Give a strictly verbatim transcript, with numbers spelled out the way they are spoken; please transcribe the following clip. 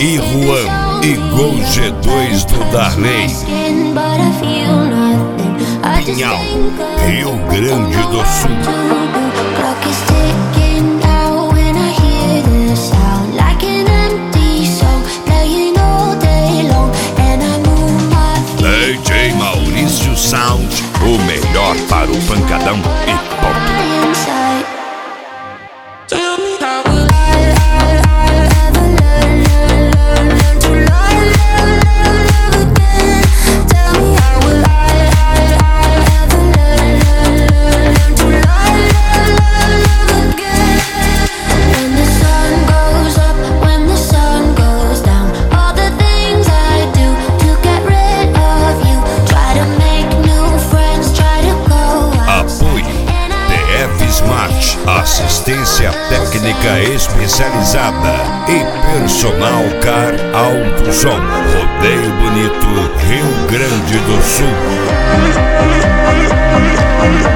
e Juan e Gol G dois do Darley. Pinhal, Rio Grande do Sul. D J Maurício Sound, o melhor para o pancadão e ponto. Assistência técnica especializada e personal car Alto Som. Rodeio Bonito, Rio Grande do Sul.